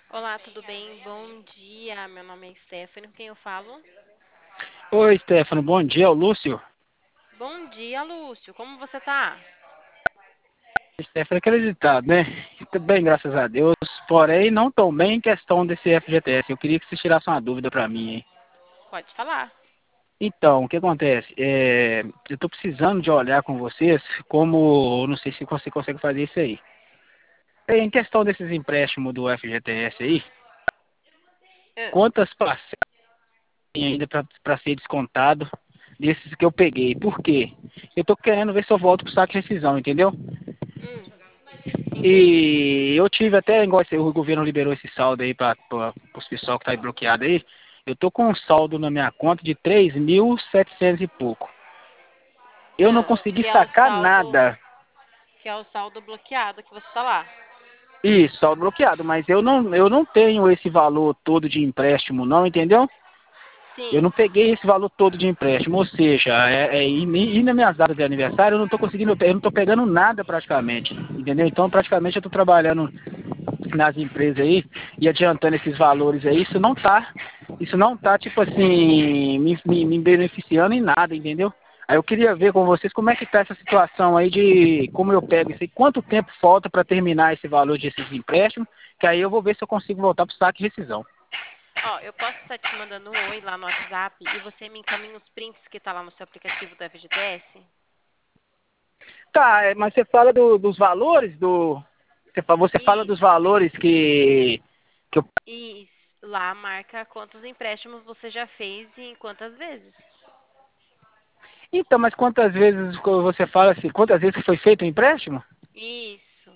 Olá, tudo bem? Bom dia. Meu nome é Stephanie, com quem eu falo? Oi, Stefano, bom dia, é o Lúcio. Bom dia, Lúcio. Como você tá? Stefano, acreditado, né? Tudo bem, graças a Deus. Porém, não tão bem em questão desse FGTS. Eu queria que você tirasse uma dúvida para mim, hein? Pode falar. Então, o que acontece? Eu estou precisando de olhar com vocês como, não sei se você consegue fazer isso aí. Em questão desses empréstimos do FGTS aí, Ah, quantas parcelas tem ainda para ser descontado desses que eu peguei? Por quê? Eu estou querendo ver se eu volto pro saco de rescisão, entendeu? entendi. E eu tive até, igual o governo liberou esse saldo aí para os pessoal que tá aí bloqueado aí. Eu tô com um saldo na minha conta de 3.700 e pouco. Eu não consegui Que é o sacar saldo, nada. que é o saldo bloqueado que você tá lá. Isso, saldo bloqueado, mas eu não tenho esse valor todo de empréstimo, não, entendeu? Eu Sim, não peguei esse valor todo de empréstimo, ou seja, e nas minhas datas de aniversário eu não tô conseguindo, eu não tô pegando nada praticamente, entendeu? Então praticamente eu tô trabalhando nas empresas aí e adiantando esses valores aí, isso não tá tipo assim, me beneficiando em nada, entendeu? Aí eu queria ver com vocês como é que tá essa situação aí de como eu pego isso aí, quanto tempo falta para terminar esse valor desses empréstimos, que aí eu vou ver se eu consigo voltar pro saque de rescisão. ó, eu posso estar te mandando um oi lá no WhatsApp e você me encaminha os prints que tá lá no seu aplicativo do FGTS? Tá, mas você fala dos valores do. Você fala dos Isso. valores que eu. E lá marca quantos empréstimos você já fez e em quantas vezes. Então, mas quantas vezes você fala assim, quantas vezes foi feito o empréstimo? Isso.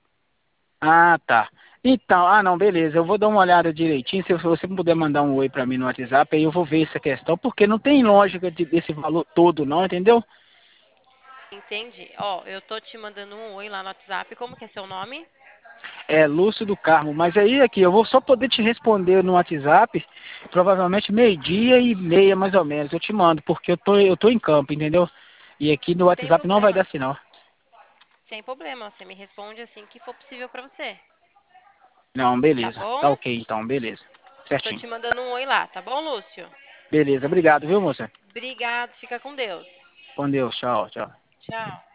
Ah, tá. Então, não, beleza. Eu vou dar uma olhada direitinho. Se você puder mandar um oi pra mim no WhatsApp, aí eu vou ver essa questão, porque não tem lógica desse valor todo, não, entendeu? Entendi. Ó, eu tô te mandando um oi lá no WhatsApp. Como que é seu nome? É Lúcio do Carmo. Mas aí, aqui, eu vou só poder te responder no WhatsApp, provavelmente meio-dia e meia, mais ou menos. Eu te mando, porque eu tô em campo, entendeu? E aqui no Sem WhatsApp não vai dar problema. sinal. Sem problema. Você me responde assim que for possível pra você. Não, Tá beleza. Tá bom? ok, então, beleza. Tô Certinho. te mandando um oi lá, tá bom, Lúcio? Beleza, obrigado, viu, moça? Obrigado. Fica com Deus. Com Deus, tchau, tchau. Tchau.